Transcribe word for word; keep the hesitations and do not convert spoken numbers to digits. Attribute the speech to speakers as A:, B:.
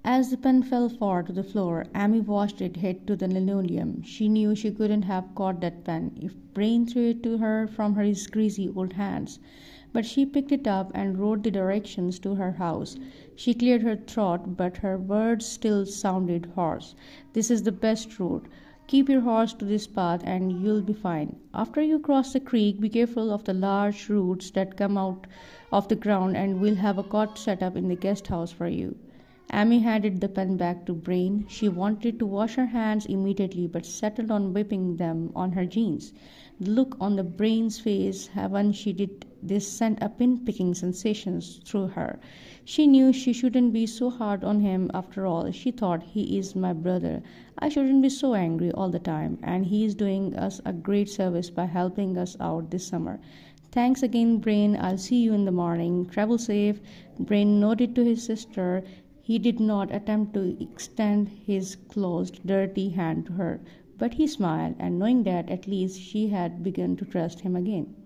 A: As the pen fell far to the floor, Amy watched it hit to the linoleum. She knew she couldn't have caught that pen if Brain threw it to her from his greasy old hands. But she picked it up and wrote the directions to her house. She cleared her throat, but her words still sounded hoarse. "This is the best route. Keep your horse to this path and you'll be fine. After you cross the creek, be careful of the large roots that come out of the ground, and we'll have a cot set up in the guest house for you." Amy handed the pen back to Brain. She wanted to wash her hands immediately, but settled on whipping them on her jeans. The look on the Brain's face when she did this sent a pin-picking sensation through her. She knew she shouldn't be so hard on him after all. She thought, "He is my brother. I shouldn't be so angry all the time, and he is doing us a great service by helping us out this summer. Thanks again, Brain. I'll see you in the morning. Travel safe." Brain nodded to his sister. He did not attempt to extend his closed, dirty hand to her, but he smiled, and knowing that at least she had begun to trust him again.